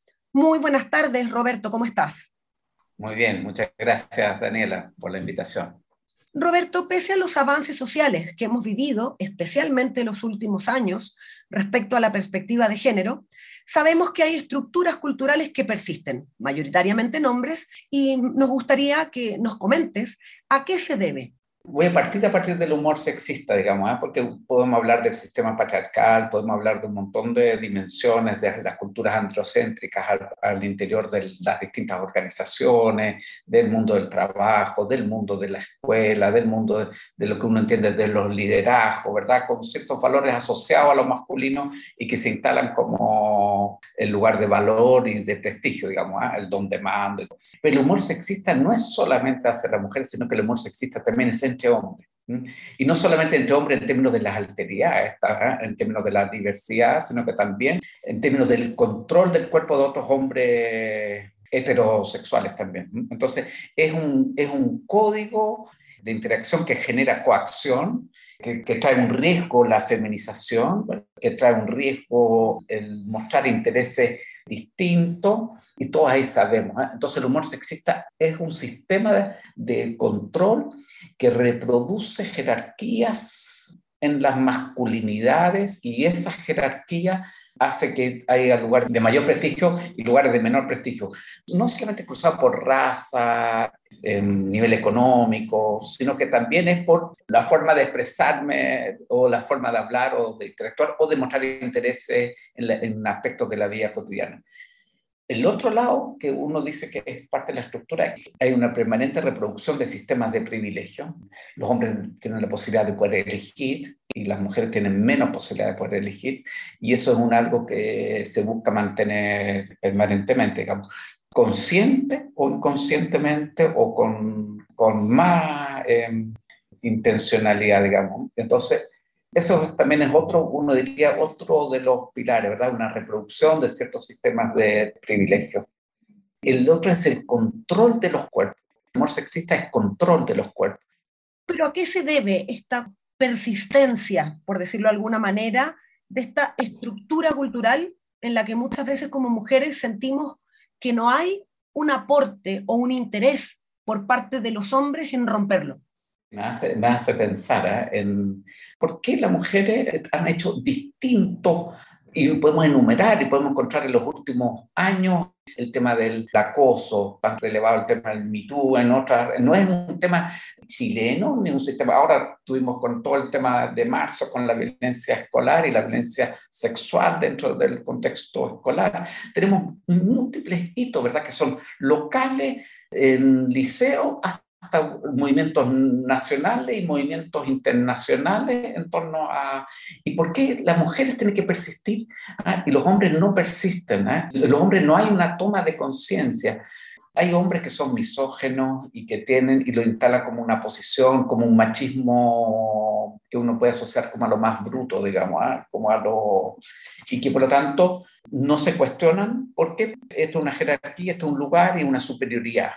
Muy buenas tardes, Roberto, ¿cómo estás? Muy bien, muchas gracias, Daniela, por la invitación. Roberto, pese a los avances sociales que hemos vivido, especialmente en los últimos años, respecto a la perspectiva de género, sabemos que hay estructuras culturales que persisten, mayoritariamente en hombres, y nos gustaría que nos comentes a qué se debe. Voy a partir del humor sexista, digamos, porque podemos hablar del sistema patriarcal, podemos hablar de un montón de dimensiones de las culturas androcéntricas al interior de las distintas organizaciones, del mundo del trabajo, del mundo de la escuela, del mundo de lo que uno entiende de los liderazgos, ¿verdad? Con ciertos valores asociados a lo masculino y que se instalan como el lugar de valor y de prestigio, digamos, el don de mando. Pero el humor sexista no es solamente hacia la mujer, sino que el humor sexista también es entre hombres. Y no solamente entre hombres en términos de las alteridades, en términos de la diversidad, sino que también en términos del control del cuerpo de otros hombres heterosexuales también. Entonces, es un código de interacción que genera coacción, que trae un riesgo la feminización, que trae un riesgo el mostrar intereses distintos, y todos ahí sabemos. Entonces el humor sexista es un sistema de control que reproduce jerarquías en las masculinidades, y esa jerarquía hace que haya lugares de mayor prestigio y lugares de menor prestigio. No solamente cruzado por raza, nivel económico, sino que también es por la forma de expresarme o la forma de hablar o de interactuar o de mostrar interés en aspectos de la vida cotidiana. El otro lado, que uno dice que es parte de la estructura, es que hay una permanente reproducción de sistemas de privilegio. Los hombres tienen la posibilidad de poder elegir y las mujeres tienen menos posibilidad de poder elegir, y eso es algo que se busca mantener permanentemente, digamos, consciente o inconscientemente o con más intencionalidad, digamos. Entonces, eso también es uno diría, otro de los pilares, ¿verdad? Una reproducción de ciertos sistemas de privilegio. El otro es el control de los cuerpos. El humor sexista es control de los cuerpos. ¿Pero a qué se debe esta persistencia, por decirlo de alguna manera, de esta estructura cultural en la que muchas veces como mujeres sentimos que no hay un aporte o un interés por parte de los hombres en romperlo. Me hace pensar en por qué las mujeres han hecho distintos, y podemos enumerar y podemos encontrar en los últimos años el tema del acoso, han relevado el tema del Me Too, en otras, no es un tema chileno ni un sistema. Ahora tuvimos con todo el tema de marzo, con la violencia escolar y la violencia sexual dentro del contexto escolar. Tenemos múltiples hitos, ¿verdad?, que son locales, en liceo, hasta movimientos nacionales y movimientos internacionales en torno a... ¿Y por qué las mujeres tienen que persistir? Y los hombres no persisten. Los hombres no hay una toma de conciencia. Hay hombres que son misógenos y que tienen y lo instalan como una posición, como un machismo que uno puede asociar como a lo más bruto, digamos, como a lo... y que por lo tanto no se cuestionan porque esto es una jerarquía, esto es un lugar y una superioridad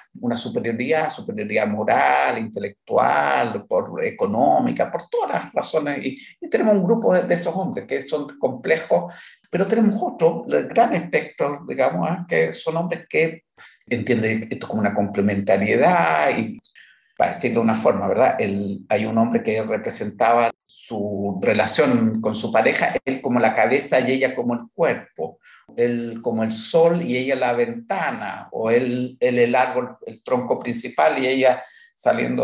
moral, intelectual, económica, por todas las razones. Y tenemos un grupo de esos hombres que son complejos, pero tenemos otro, el gran espectro, digamos, que son hombres que entienden esto como una complementariedad y, para decirlo de una forma, ¿verdad? Hay un hombre que representaba su relación con su pareja, él como la cabeza y ella como el cuerpo, él como el sol y ella la ventana, o él el árbol, el tronco principal y ella saliendo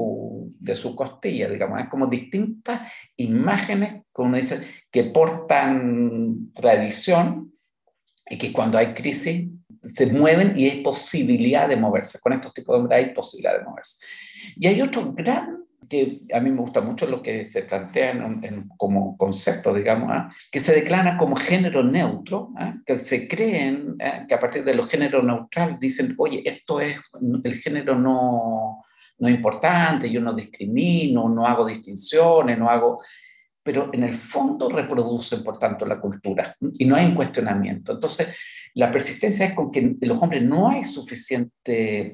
de su costilla, digamos. Es como distintas imágenes, como uno dice, que portan tradición y que cuando hay crisis se mueven y hay posibilidad de moverse. Con estos tipos de hombres hay posibilidad de moverse. Y hay otro gran, que a mí me gusta mucho lo que se plantea como concepto, digamos, que se declara como género neutro, que se creen que a partir de los géneros neutrales dicen, oye, esto es, el género no es importante, yo no discrimino, no hago distinciones, no hago... pero en el fondo reproducen, por tanto, la cultura y no hay un cuestionamiento. Entonces, la persistencia es con que en los hombres no hay suficiente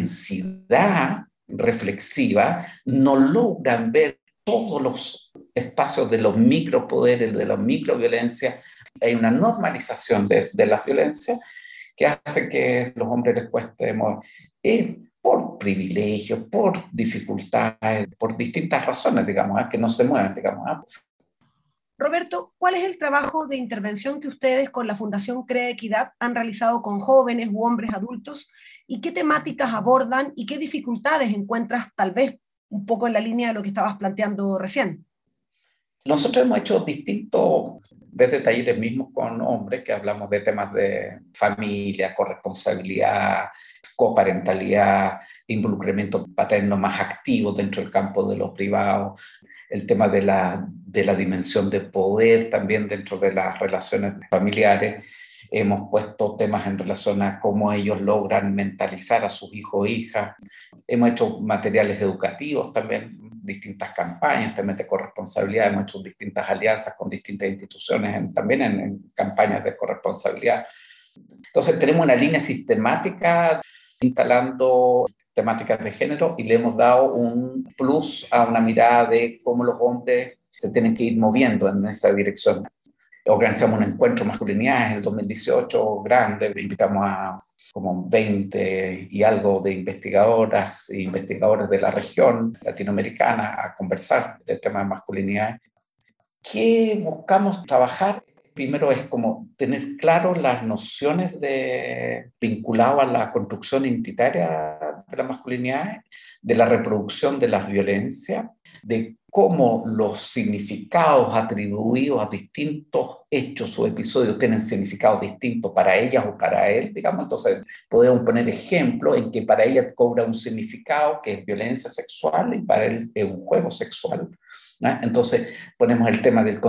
densidad reflexiva, no logran ver todos los espacios de los micropoderes, de la microviolencia. Hay una normalización de la violencia que hace que los hombres les cueste mover. Por privilegios, por dificultades, por distintas razones, digamos, que no se mueven, digamos. Roberto, ¿cuál es el trabajo de intervención que ustedes con la Fundación Crea Equidad han realizado con jóvenes u hombres adultos? ¿Y qué temáticas abordan y qué dificultades encuentras, tal vez un poco en la línea de lo que estabas planteando recién? Nosotros hemos hecho distintos, desde talleres mismos con hombres, que hablamos de temas de familia, corresponsabilidad, coparentalidad, involucramiento paterno más activo dentro del campo de lo privado, el tema de la dimensión de poder también dentro de las relaciones familiares. Hemos puesto temas en relación a cómo ellos logran mentalizar a sus hijos e hijas. Hemos hecho materiales educativos también, distintas campañas también de corresponsabilidad. Hemos hecho distintas alianzas con distintas instituciones también en campañas de corresponsabilidad. Entonces tenemos una línea sistemática instalando temáticas de género y le hemos dado un plus a una mirada de cómo los hombres se tienen que ir moviendo en esa dirección. Organizamos un encuentro masculinidades en el 2018 grande, invitamos a como 20 y algo de investigadoras e investigadores de la región latinoamericana a conversar del tema de masculinidad. ¿Qué buscamos trabajar? Primero es como tener claro las nociones vinculadas a la construcción identitaria de la masculinidad, de la reproducción de las violencias, de cómo los significados atribuidos a distintos hechos o episodios tienen significados distintos para ellas o para él, digamos. Entonces podemos poner ejemplos en que para ella cobra un significado que es violencia sexual y para él es un juego sexual, ¿no? Entonces ponemos el tema del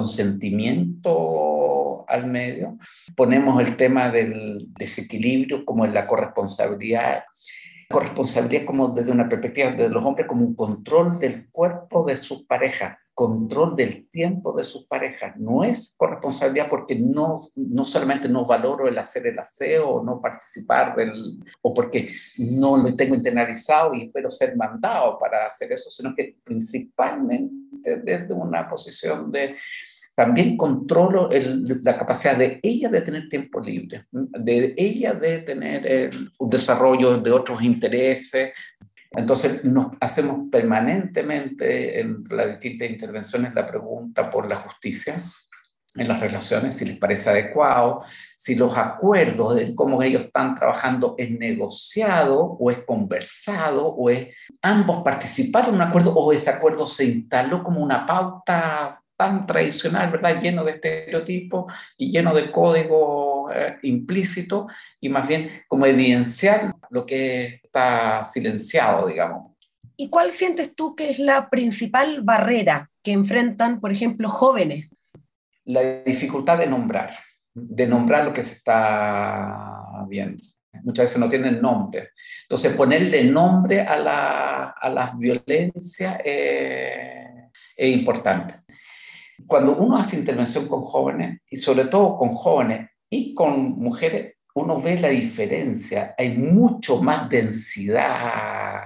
consentimiento al medio, ponemos el tema del desequilibrio como en la corresponsabilidad. Corresponsabilidad como desde una perspectiva de los hombres como un control del cuerpo de sus parejas, control del tiempo de sus parejas. No es corresponsabilidad porque no solamente no valoro el hacer el aseo o no participar o porque no lo tengo internalizado y espero ser mandado para hacer eso, sino que principalmente desde una posición de también controlo la capacidad de ella de tener tiempo libre, de ella de tener un desarrollo de otros intereses. Entonces nos hacemos permanentemente en las distintas intervenciones la pregunta por la justicia en las relaciones, si les parece adecuado, si los acuerdos de cómo ellos están trabajando es negociado o es conversado o es ambos participaron en un acuerdo o ese acuerdo se instaló como una pauta tan tradicional, ¿verdad? Lleno de estereotipos y lleno de códigos implícitos y más bien como evidenciar lo que está silenciado, digamos. ¿Y cuál sientes tú que es la principal barrera que enfrentan, por ejemplo, jóvenes? La dificultad de nombrar lo que se está viendo. Muchas veces no tienen nombre. Entonces, ponerle nombre a las violencias es importante. Cuando uno hace intervención con jóvenes, y sobre todo con jóvenes y con mujeres, uno ve la diferencia. Hay mucho más densidad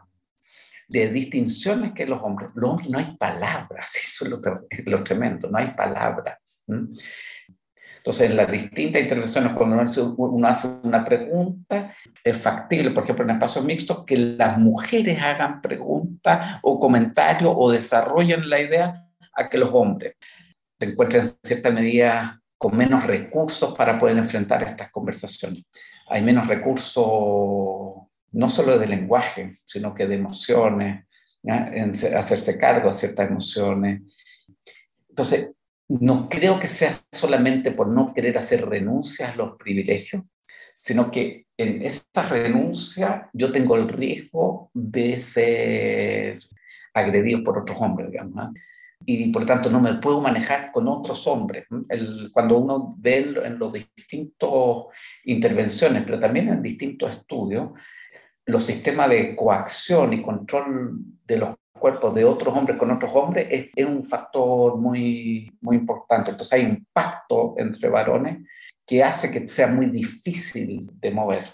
de distinciones que los hombres. Los hombres no hay palabras, eso es lo tremendo, no hay palabras. Entonces, en las distintas intervenciones, cuando uno hace una pregunta, es factible, por ejemplo, en espacios mixtos, que las mujeres hagan preguntas o comentarios o desarrollen la idea a que los hombres se encuentren en cierta medida con menos recursos para poder enfrentar estas conversaciones. Hay menos recursos no solo de lenguaje, sino que de emociones, ¿ya? En hacerse cargo de ciertas emociones. Entonces, no creo que sea solamente por no querer hacer renuncias a los privilegios, sino que en esa renuncia yo tengo el riesgo de ser agredido por otros hombres, digamos, ¿no? Y por lo tanto no me puedo manejar con otros hombres. Cuando uno ve en los distintos intervenciones, pero también en distintos estudios, los sistemas de coacción y control de los cuerpos de otros hombres con otros hombres es un factor muy, muy importante. Entonces hay un pacto entre varones que hace que sea muy difícil de mover.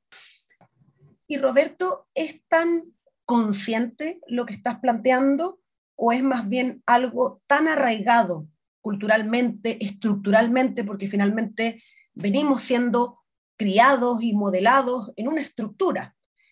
Y Roberto, ¿es tan consciente lo que estás planteando o es más bien algo tan arraigado culturalmente, estructuralmente, porque finalmente venimos siendo criados y modelados en una estructura?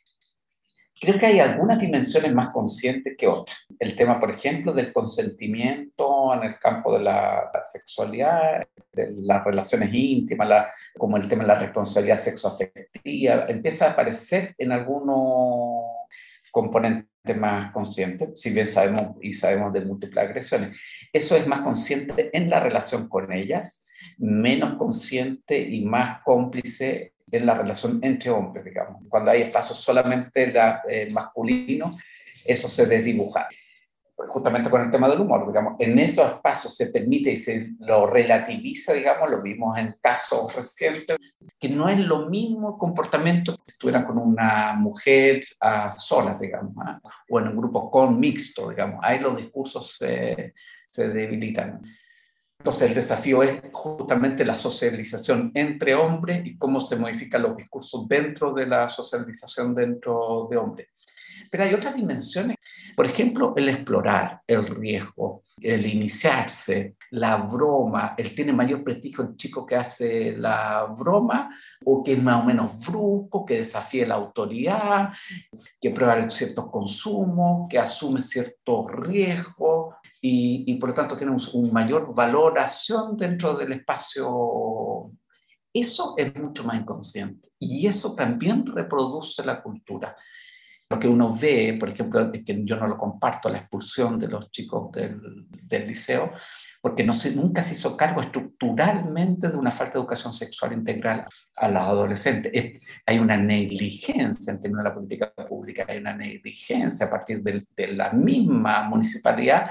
Creo que hay algunas dimensiones más conscientes que otras. El tema, por ejemplo, del consentimiento en el campo de la sexualidad, de las relaciones íntimas, como el tema de la responsabilidad sexoafectiva, empieza a aparecer en algunos componentes más conscientes, si bien sabemos de múltiples agresiones. Eso es más consciente en la relación con ellas, menos consciente y más cómplice en la relación entre hombres, digamos. Cuando hay espacios solamente masculinos, eso se desdibuja. Justamente con el tema del humor, digamos, en esos espacios se permite y se lo relativiza, digamos, lo vimos en casos recientes, que no es lo mismo comportamiento que estuvieran con una mujer a solas, digamos, ¿eh? O en un grupo con mixto, digamos, ahí los discursos se debilitan. Entonces el desafío es justamente la socialización entre hombres y cómo se modifican los discursos dentro de la socialización dentro de hombres. Pero hay otras dimensiones, por ejemplo, el explorar, el riesgo, el iniciarse, la broma. Tiene mayor prestigio el chico que hace la broma o que es más o menos brusco, que desafía la autoridad, que prueba ciertos consumos, que asume ciertos riesgos. Y por lo tanto tiene una mayor valoración dentro del espacio. Eso es mucho más inconsciente y eso también reproduce la cultura. Lo que uno ve, por ejemplo, es que yo no lo comparto, la expulsión de los chicos del liceo, porque nunca se hizo cargo estructuralmente de una falta de educación sexual integral a los adolescentes. Hay una negligencia en términos de la política pública, hay una negligencia a partir de la misma municipalidad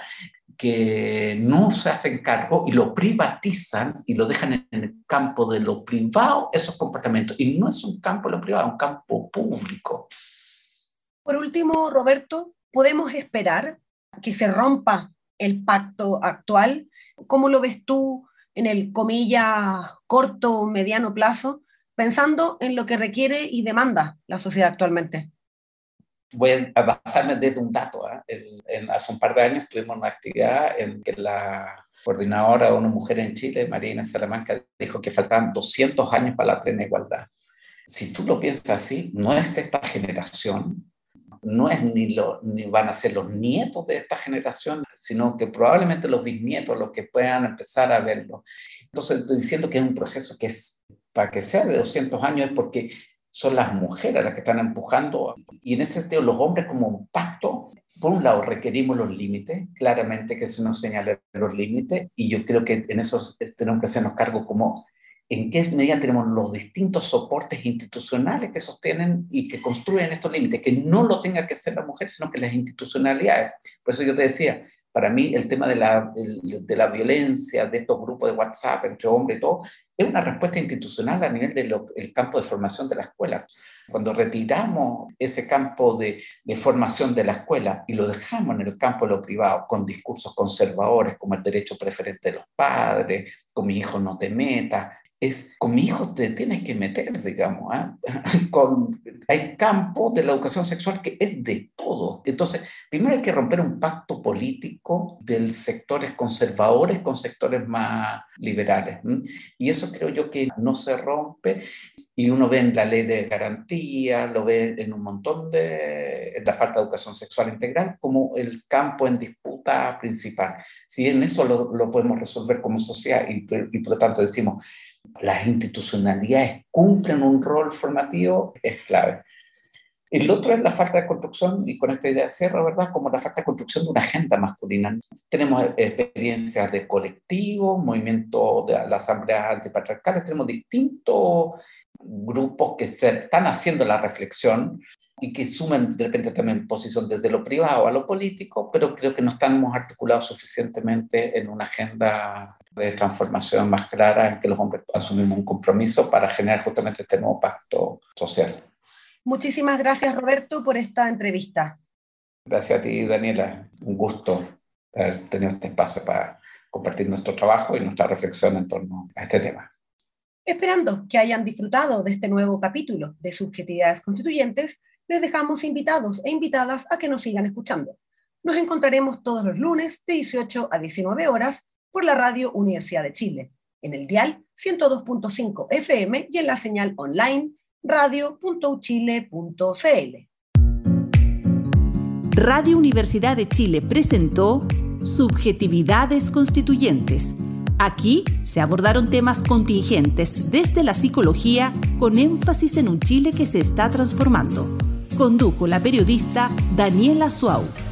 que no se hacen cargo y lo privatizan y lo dejan en el campo de lo privado, esos comportamientos. Y no es un campo de lo privado, es un campo público. Por último, Roberto, ¿podemos esperar que se rompa el pacto actual? ¿Cómo lo ves tú en el, comillas, corto o mediano plazo, pensando en lo que requiere y demanda la sociedad actualmente? Voy a basarme desde un dato. Hace un par de años tuvimos una actividad en que la coordinadora de una mujer en Chile, María Inés Salamanca, dijo que faltaban 200 años para la plena igualdad. Si tú lo piensas así, no es esta generación, no es ni van a ser los nietos de esta generación, sino que probablemente los bisnietos los que puedan empezar a verlo. Entonces estoy diciendo que es un proceso que es, para que sea de 200 años, es porque son las mujeres las que están empujando, y en ese sentido los hombres como un pacto. Por un lado requerimos los límites, claramente que se nos señalen los límites, y yo creo que en eso tenemos que hacernos cargo como en qué medida tenemos los distintos soportes institucionales que sostienen y que construyen estos límites, que no lo tenga que ser la mujer, sino que las institucionalidades. Por eso yo te decía, para mí el tema de la violencia, de estos grupos de WhatsApp entre hombres y todo, es una respuesta institucional a nivel del campo de formación de la escuela. Cuando retiramos ese campo de formación de la escuela y lo dejamos en el campo de lo privado, con discursos conservadores como el derecho preferente de los padres, con mi hijo no te metas, con mi hijo te tienes que meter, digamos. Hay campo de la educación sexual que es de todo. Entonces, primero hay que romper un pacto político de sectores conservadores con sectores más liberales. Y eso creo yo que no se rompe. Y uno ve en la ley de garantía, lo ve en un montón en la falta de educación sexual integral como el campo en disputa principal. Si en eso lo podemos resolver como sociedad y por lo tanto decimos, las institucionalidades cumplen un rol formativo, es clave. El otro es la falta de construcción, y con esta idea cierro, ¿verdad? Como la falta de construcción de una agenda masculina. Tenemos experiencias de colectivo, movimiento de las asambleas antipatriarcales, tenemos distintos grupos que se están haciendo la reflexión y que suman de repente también posición desde lo privado a lo político, pero creo que no estamos articulados suficientemente en una agenda de transformación más clara en que los hombres asumimos un compromiso para generar justamente este nuevo pacto social. Muchísimas gracias, Roberto, por esta entrevista. Gracias a ti, Daniela. Un gusto haber tenido este espacio para compartir nuestro trabajo y nuestra reflexión en torno a este tema. Esperando que hayan disfrutado de este nuevo capítulo de Subjetividades Constituyentes, les dejamos invitados e invitadas a que nos sigan escuchando. Nos encontraremos todos los lunes de 18 a 19 horas por la Radio Universidad de Chile, en el dial 102.5 FM y en la señal online radio.uchile.cl. Radio Universidad de Chile presentó Subjetividades Constituyentes. Aquí se abordaron temas contingentes desde la psicología con énfasis en un Chile que se está transformando. Condujo la periodista Daniela Suau.